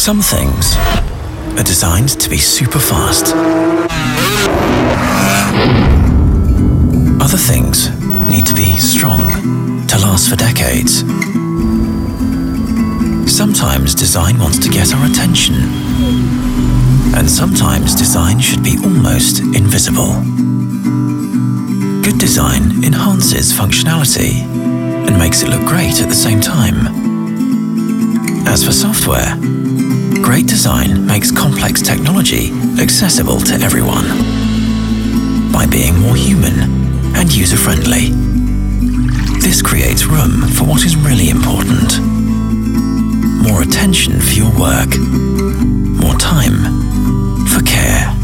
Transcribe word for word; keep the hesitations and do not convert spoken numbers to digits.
Some things are designed to be super fast. Other things need to be strong to last for decades. Sometimes design wants to get our attention, and sometimes design should be almost invisible. Good design enhances functionality and makes it look great at the same time. As for software, great design makes complex technology accessible to everyone by being more human and user-friendly. This creates room for what is really important. More attention for your work. More time for care.